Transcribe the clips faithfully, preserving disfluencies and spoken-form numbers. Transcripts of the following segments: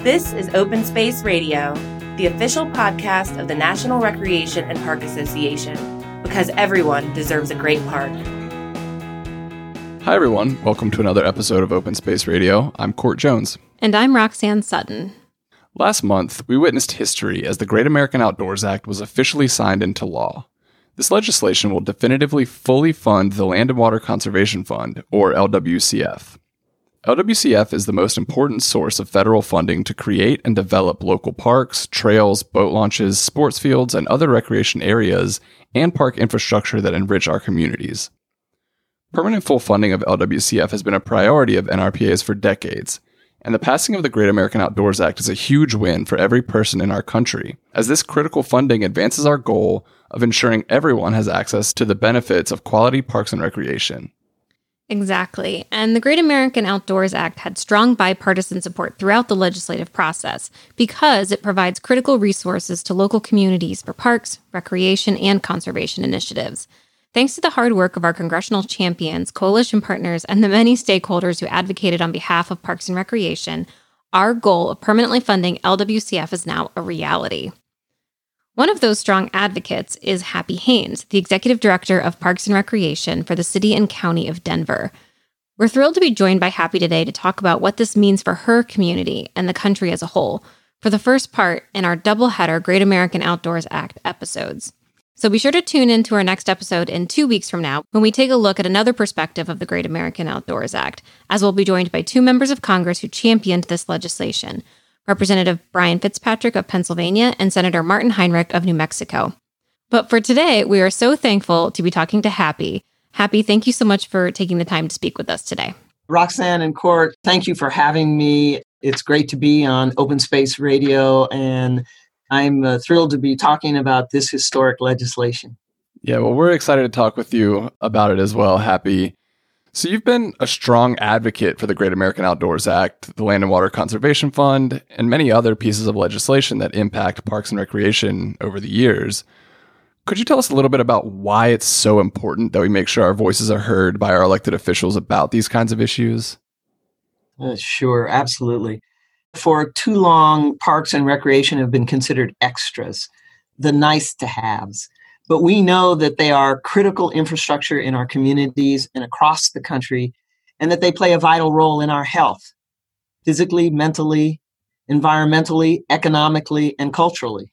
This is Open Space Radio, the official podcast of the National Recreation and Park Association, because everyone deserves a great park. Hi, everyone. Welcome to another episode of Open Space Radio. I'm Court Jones. And I'm Roxanne Sutton. Last month, we witnessed history as the Great American Outdoors Act was officially signed into law. This legislation will definitively fully fund the Land and Water Conservation Fund, or L W C F. L W C F is the most important source of federal funding to create and develop local parks, trails, boat launches, sports fields, and other recreation areas and park infrastructure that enrich our communities. Permanent full funding of L W C F has been a priority of N R P As for decades, and the passing of the Great American Outdoors Act is a huge win for every person in our country, as this critical funding advances our goal of ensuring everyone has access to the benefits of quality parks and recreation. Exactly. And the Great American Outdoors Act had strong bipartisan support throughout the legislative process because it provides critical resources to local communities for parks, recreation, and conservation initiatives. Thanks to the hard work of our congressional champions, coalition partners, and the many stakeholders who advocated on behalf of parks and recreation, our goal of permanently funding L W C F is now a reality. One of those strong advocates is Happy Haynes, the Executive Director of Parks and Recreation for the City and County of Denver. We're thrilled to be joined by Happy today to talk about what this means for her community and the country as a whole for the first part in our double-header Great American Outdoors Act episodes. So be sure to tune in to our next episode in two weeks from now when we take a look at another perspective of the Great American Outdoors Act, as we'll be joined by two members of Congress who championed this legislation, Representative Brian Fitzpatrick of Pennsylvania and Senator Martin Heinrich of New Mexico. But for today, we are so thankful to be talking to Happy. Happy, thank you so much for taking the time to speak with us today. Roxanne and Court, thank you for having me. It's great to be on Open Space Radio, and I'm uh, thrilled to be talking about this historic legislation. Yeah, well, we're excited to talk with you about it as well, Happy. So you've been a strong advocate for the Great American Outdoors Act, the Land and Water Conservation Fund, and many other pieces of legislation that impact parks and recreation over the years. Could you tell us a little bit about why it's so important that we make sure our voices are heard by our elected officials about these kinds of issues? Uh, sure, absolutely. For too long, parks and recreation have been considered extras, the nice-to-haves. But we know that they are critical infrastructure in our communities and across the country, and that they play a vital role in our health, physically, mentally, environmentally, economically, and culturally.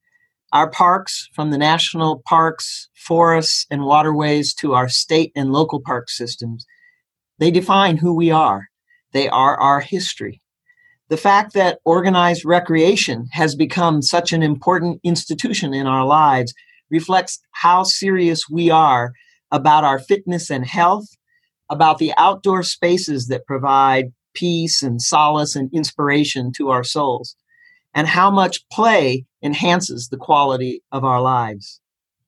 Our parks, from the national parks, forests, and waterways to our state and local park systems, they define who we are. They are our history. The fact that organized recreation has become such an important institution in our lives reflects how serious we are about our fitness and health, about the outdoor spaces that provide peace and solace and inspiration to our souls, and how much play enhances the quality of our lives.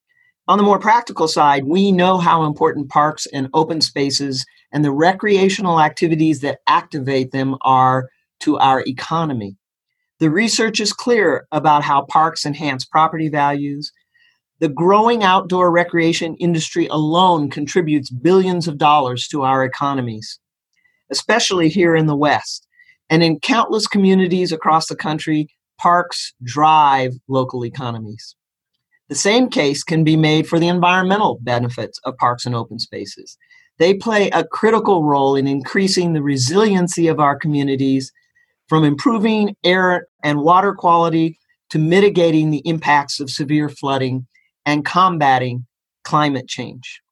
On the more practical side, we know how important parks and open spaces and the recreational activities that activate them are to our economy. The research is clear about how parks enhance property values. The growing outdoor recreation industry alone contributes billions of dollars to our economies, especially here in the West. And in countless communities across the country, parks drive local economies. The same case can be made for the environmental benefits of parks and open spaces. They play a critical role in increasing the resiliency of our communities, from improving air and water quality to mitigating the impacts of severe flooding and combating climate change.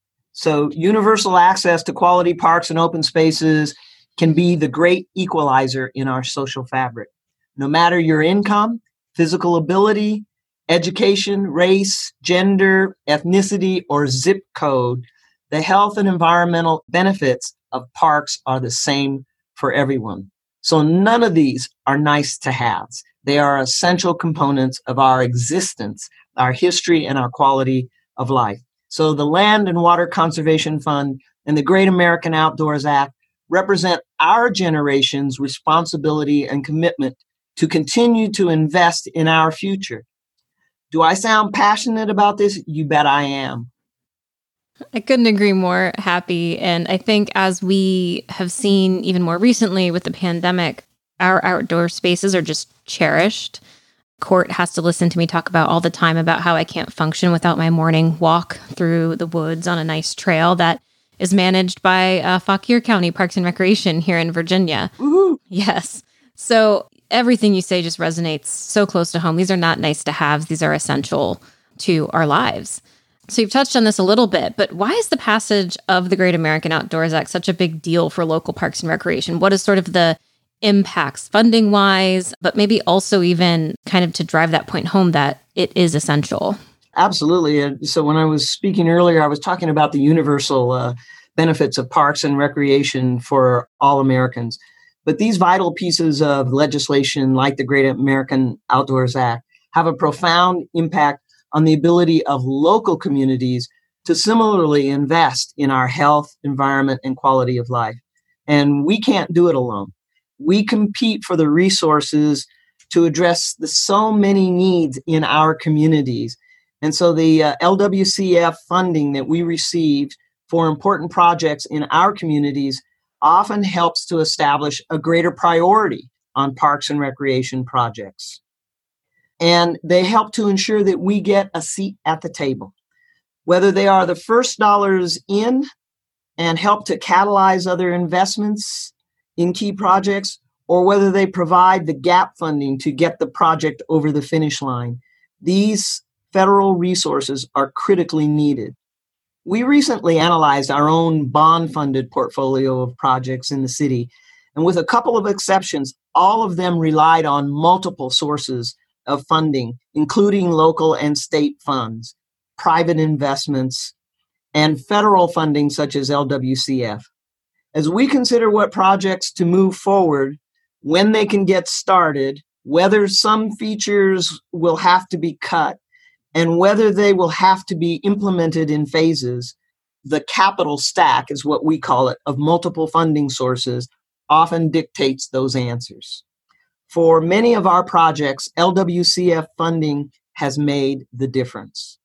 So universal access to quality parks and open spaces can be the great equalizer in our social fabric. No matter your income, physical ability, education, race, gender, ethnicity, or zip code, the health and environmental benefits of parks are the same for everyone. So none of these are nice to haves. They are essential components of our existence, our history, and our quality of life. So the Land and Water Conservation Fund and the Great American Outdoors Act represent our generation's responsibility and commitment to continue to invest in our future. Do I sound passionate about this? You bet I am. I couldn't agree more, Happy. And I think as we have seen even more recently with the pandemic, Our outdoor spaces are just cherished. Court has to listen to me talk about all the time about how I can't function without my morning walk through the woods on a nice trail that is managed by uh, Fauquier County Parks and Recreation here in Virginia. Woohoo! Yes. So everything you say just resonates so close to home. These are not nice to haves. These are essential to our lives. So you've touched on this a little bit, but why is the passage of the Great American Outdoors Act such a big deal for local parks and recreation? What is sort of the impacts funding-wise, but maybe also even kind of to drive that point home that it is essential? Absolutely. And so when I was speaking earlier, I was talking about the universal uh, benefits of parks and recreation for all Americans. But these vital pieces of legislation, like the Great American Outdoors Act, have a profound impact on the ability of local communities to similarly invest in our health, environment, and quality of life. And we can't do it alone. We compete for the resources to address the so many needs in our communities. And so the uh, L W C F funding that we received for important projects in our communities often helps to establish a greater priority on parks and recreation projects. And they help to ensure that we get a seat at the table, whether they are the first dollars in and help to catalyze other investments in key projects, or whether they provide the gap funding to get the project over the finish line. These federal resources are critically needed. We recently analyzed our own bond-funded portfolio of projects in the city, and with a couple of exceptions, all of them relied on multiple sources of funding, including local and state funds, private investments, and federal funding such as L W C F. As we consider what projects to move forward, when they can get started, whether some features will have to be cut, and whether they will have to be implemented in phases, the capital stack is what we call it, of multiple funding sources, often dictates those answers. For many of our projects, L W C F funding has made the difference,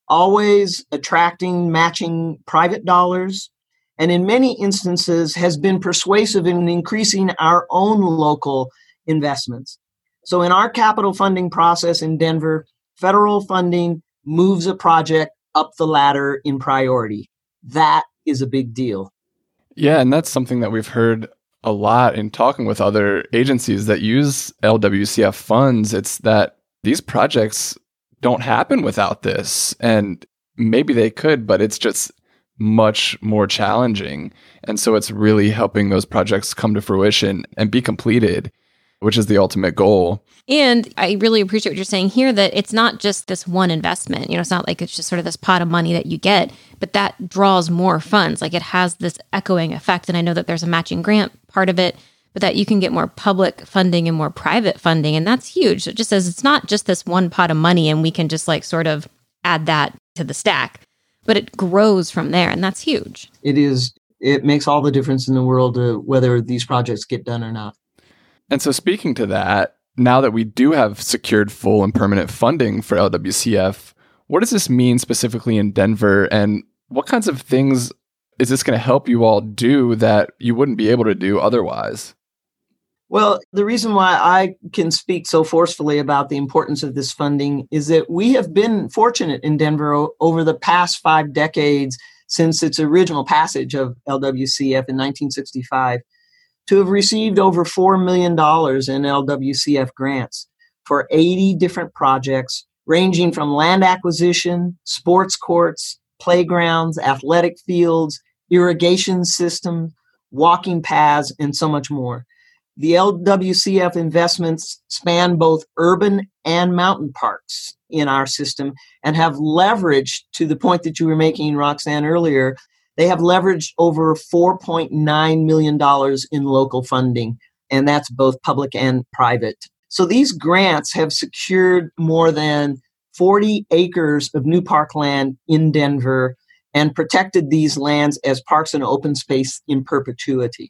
always attracting matching private dollars, and in many instances has been persuasive in increasing our own local investments. So in our capital funding process in Denver, federal funding moves a project up the ladder in priority. That is a big deal. Yeah, and that's something that we've heard a lot in talking with other agencies that use L W C F funds. It's that these projects don't happen without this. And maybe they could, but it's just much more challenging. And so it's really helping those projects come to fruition and be completed, which is the ultimate goal. And I really appreciate what you're saying here, that it's not just this one investment. You know, it's not like it's just sort of this pot of money that you get, but that draws more funds. Like it has this echoing effect. And I know that there's a matching grant part of it, but that you can get more public funding and more private funding. And that's huge. So it just says it's not just this one pot of money and we can just like sort of add that to the stack, but it grows from there. And that's huge. It is. It makes all the difference in the world uh, whether these projects get done or not. And so speaking to that, now that we do have secured full and permanent funding for L W C F, what does this mean specifically in Denver? And what kinds of things is this going to help you all do that you wouldn't be able to do otherwise? Well, the reason why I can speak so forcefully about the importance of this funding is that we have been fortunate in Denver o- over the past five decades since its original passage of L W C F in nineteen sixty-five to have received over four million dollars in L W C F grants for eighty different projects, ranging from land acquisition, sports courts, playgrounds, athletic fields, irrigation systems, walking paths, and so much more. The L W C F investments span both urban and mountain parks in our system and have leveraged, to the point that you were making, Roxanne, earlier, they have leveraged over four point nine million dollars in local funding, and that's both public and private. So these grants have secured more than forty acres of new parkland in Denver and protected these lands as parks and open space in perpetuity.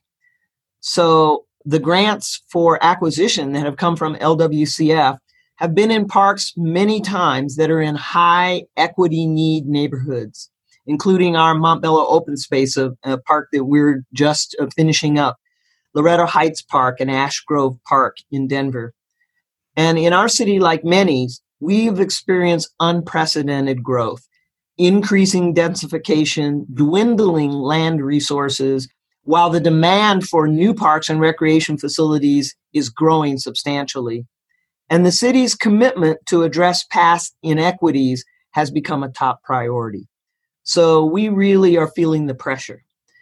So the grants for acquisition that have come from L W C F have been in parks many times that are in high equity need neighborhoods, including our Montbello open space, a, a park that we're just uh, finishing up. Loretto Heights Park and Ash Grove Park in Denver. And in our city, like many, we've experienced unprecedented growth, increasing densification, dwindling land resources, while the demand for new parks and recreation facilities is growing substantially. And the city's commitment to address past inequities has become a top priority. So we really are feeling the pressure.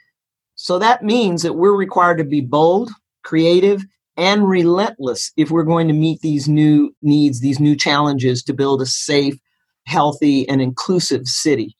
So that means that we're required to be bold, creative, and relentless if we're going to meet these new needs, these new challenges to build a safe, healthy, and inclusive city.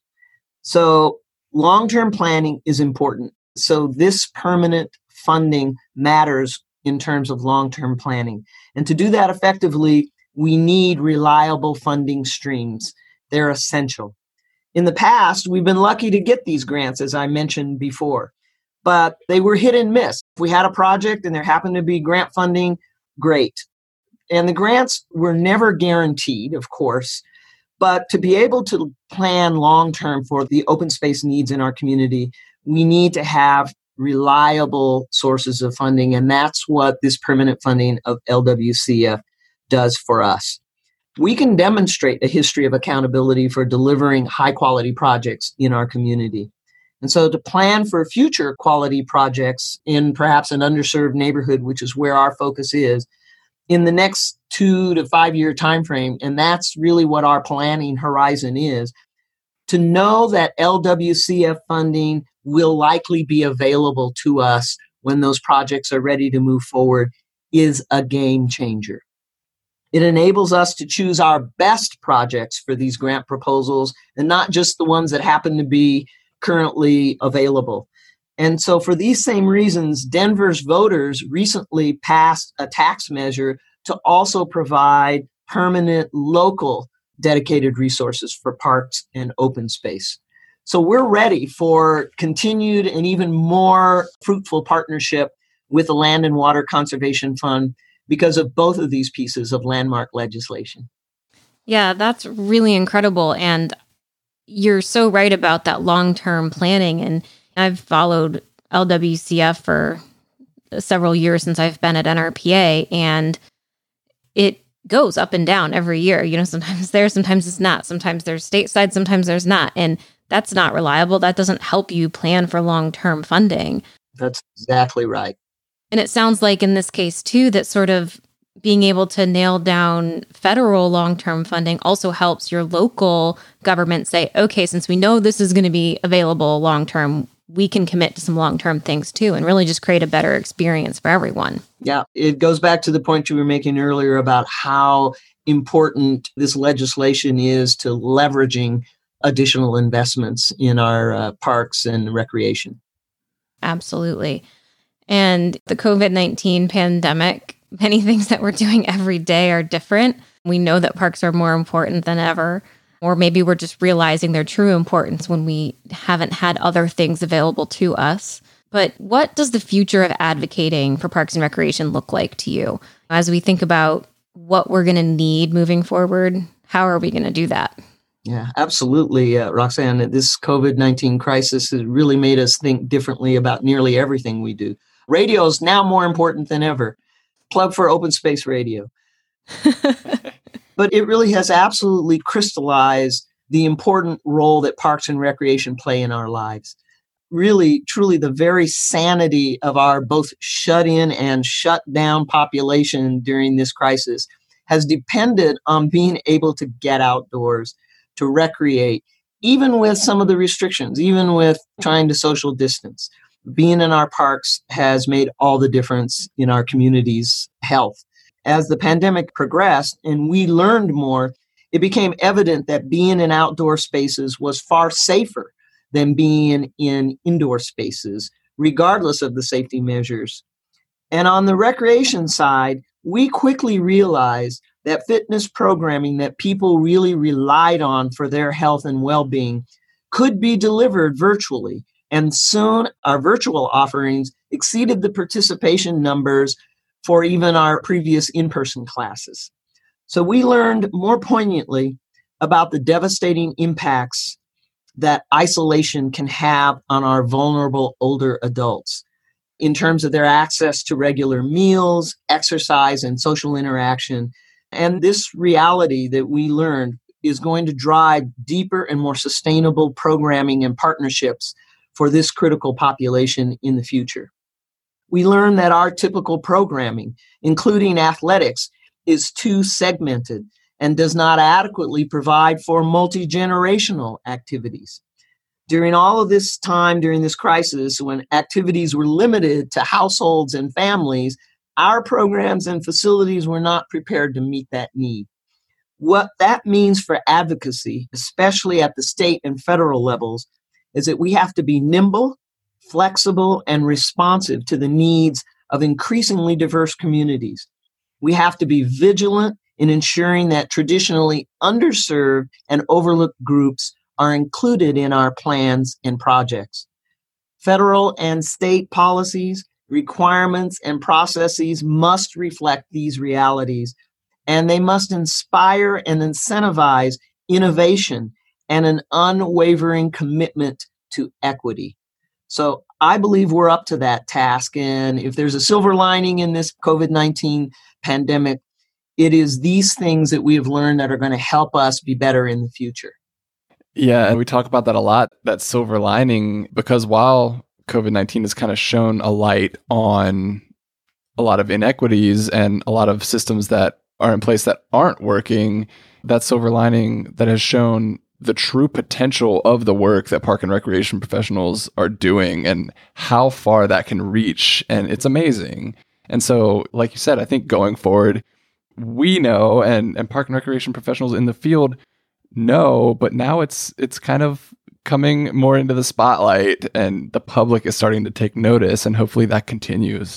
So long-term planning is important. So this permanent funding matters in terms of long-term planning. And to do that effectively, we need reliable funding streams. They're essential. In the past, we've been lucky to get these grants, as I mentioned before, but they were hit and miss. If we had a project and there happened to be grant funding, great. And the grants were never guaranteed, of course, but to be able to plan long-term for the open space needs in our community, we need to have reliable sources of funding, and that's what this permanent funding of L W C F does for us. We can demonstrate a history of accountability for delivering high-quality projects in our community. And so to plan for future quality projects in perhaps an underserved neighborhood, which is where our focus is, in the next two to five-year time frame, and that's really what our planning horizon is, to know that L W C F funding will likely be available to us when those projects are ready to move forward is a game changer. It enables us to choose our best projects for these grant proposals and not just the ones that happen to be currently available. And so for these same reasons, Denver's voters recently passed a tax measure to also provide permanent local dedicated resources for parks and open space. So we're ready for continued and even more fruitful partnership with the Land and Water Conservation Fund because of both of these pieces of landmark legislation. Yeah, that's really incredible. And you're so right about that long-term planning. And I've followed L W C F for several years since I've been at N R P A, and it goes up and down every year. You know, sometimes it's there, sometimes it's not. Sometimes there's stateside, sometimes there's not. And that's not reliable. That doesn't help you plan for long-term funding. That's exactly right. And it sounds like in this case, too, that sort of being able to nail down federal long-term funding also helps your local government say, okay, since we know this is going to be available long-term, we can commit to some long-term things, too, and really just create a better experience for everyone. Yeah, it goes back to the point you were making earlier about how important this legislation is to leveraging additional investments in our uh, parks and recreation. Absolutely. And the COVID nineteen pandemic, many things that we're doing every day are different. We know that parks are more important than ever, or maybe we're just realizing their true importance when we haven't had other things available to us. But what does the future of advocating for parks and recreation look like to you? As we think about what we're going to need moving forward, how are we going to do that? Yeah, absolutely, uh, Roxanne. This COVID nineteen crisis has really made us think differently about nearly everything we do. Radio is now more important than ever. Plug for Open Space Radio. But it really has absolutely crystallized the important role that parks and recreation play in our lives. Really, truly, the very sanity of our both shut-in and shut-down population during this crisis has depended on being able to get outdoors, to recreate, even with some of the restrictions, even with trying to social distance. Being in our parks has made all the difference in our community's health. As the pandemic progressed and we learned more, it became evident that being in outdoor spaces was far safer than being in indoor spaces, regardless of the safety measures. And on the recreation side, we quickly realized that fitness programming that people really relied on for their health and well-being could be delivered virtually. And soon our virtual offerings exceeded the participation numbers for even our previous in-person classes. So we learned more poignantly about the devastating impacts that isolation can have on our vulnerable older adults. in terms of their access to regular meals, exercise, and social interaction. And this reality that we learned is going to drive deeper and more sustainable programming and partnerships for this critical population in the future. We learned that our typical programming, including athletics, is too segmented and does not adequately provide for multi-generational activities. During all of this time, during this crisis, when activities were limited to households and families, our programs and facilities were not prepared to meet that need. What that means for advocacy, especially at the state and federal levels, is that we have to be nimble, flexible, and responsive to the needs of increasingly diverse communities. We have to be vigilant in ensuring that traditionally underserved and overlooked groups are included in our plans and projects. Federal and state policies, requirements, and processes must reflect these realities, and they must inspire and incentivize innovation and an unwavering commitment to equity. So I believe we're up to that task, and if there's a silver lining in this COVID nineteen pandemic, it is these things that we have learned that are going to help us be better in the future. Yeah, and we talk about that a lot, that silver lining, because while COVID nineteen has kind of shown a light on a lot of inequities and a lot of systems that are in place that aren't working, that silver lining that has shown the true potential of the work that park and recreation professionals are doing and how far that can reach. And it's amazing. And so, like you said, I think going forward, we know, and, and park and recreation professionals in the field know, but now it's it's kind of coming more into the spotlight and the public is starting to take notice, and hopefully that continues.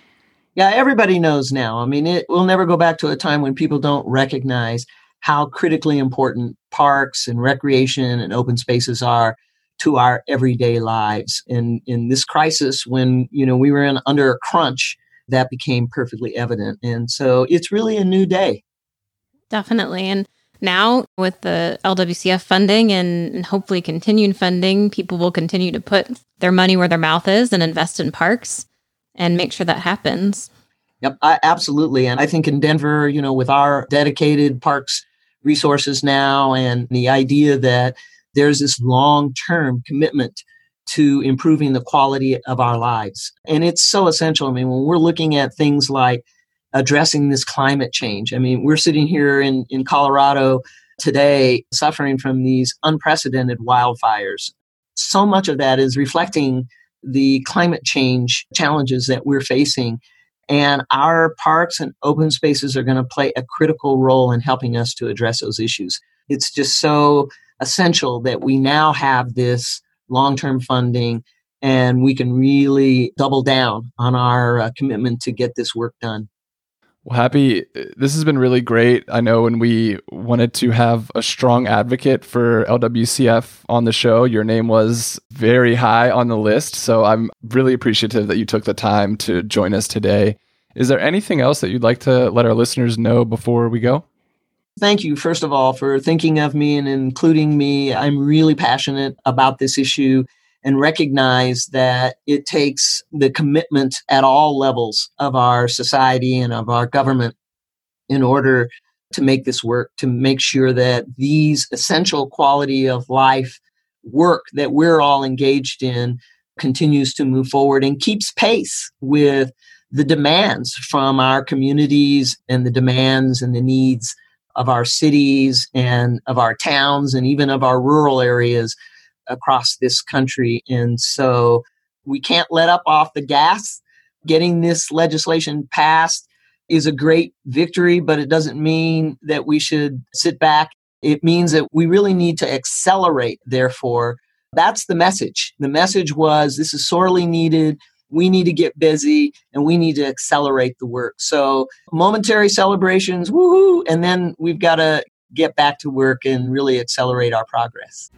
Yeah, everybody knows now. I mean, it will never go back to a time when people don't recognize how critically important parks and recreation and open spaces are to our everyday lives. And in this crisis, when, you know, we were in under a crunch, that became perfectly evident. And so it's really a new day. Definitely. And now with the L W C F funding and hopefully continued funding, people will continue to put their money where their mouth is and invest in parks and make sure that happens. Yep, I, absolutely. And I think in Denver, you know, with our dedicated parks resources now and the idea that there's this long-term commitment to improving the quality of our lives. And it's so essential. I mean, when we're looking at things like addressing this climate change, I mean, we're sitting here in, in Colorado today suffering from these unprecedented wildfires. So much of that is reflecting the climate change challenges that we're facing. And our parks and open spaces are going to play a critical role in helping us to address those issues. It's just so essential that we now have this long-term funding and we can really double down on our uh, commitment to get this work done. Well, Happy, this has been really great. I know when we wanted to have a strong advocate for L W C F on the show, your name was very high on the list. So I'm really appreciative that you took the time to join us today. Is there anything else that you'd like to let our listeners know before we go? Thank you, first of all, for thinking of me and including me. I'm really passionate about this issue and recognize that it takes the commitment at all levels of our society and of our government in order to make this work, to make sure that these essential quality of life work that we're all engaged in continues to move forward and keeps pace with the demands from our communities and the demands and the needs of our cities and of our towns and even of our rural areas across this country. And so we can't let up off the gas. Getting this legislation passed is a great victory, but it doesn't mean that we should sit back. It means that we really need to accelerate, therefore. That's the message. The message was, this is sorely needed. We need to get busy and we need to accelerate the work. So momentary celebrations, woohoo, and then we've got to get back to work and really accelerate our progress.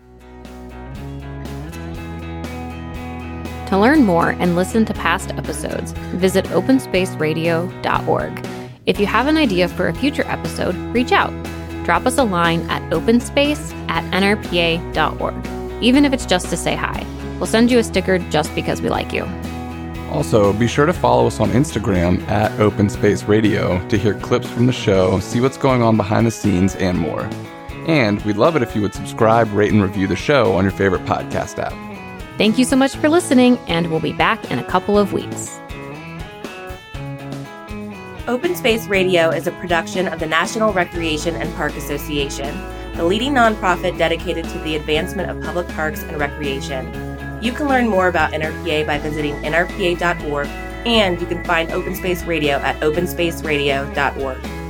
To learn more and listen to past episodes, visit open space radio dot org. If you have an idea for a future episode, reach out. Drop us a line at openspace at n r p a dot org, even if it's just to say hi. We'll send you a sticker just because we like you. Also, be sure to follow us on Instagram at Open Space Radio to hear clips from the show, see what's going on behind the scenes, and more. And we'd love it if you would subscribe, rate, and review the show on your favorite podcast app. Thank you so much for listening, and we'll be back in a couple of weeks. Open Space Radio is a production of the National Recreation and Park Association, the leading nonprofit dedicated to the advancement of public parks and recreation. You can learn more about N R P A by visiting N R P A dot org, and you can find Open Space Radio at open space radio dot org.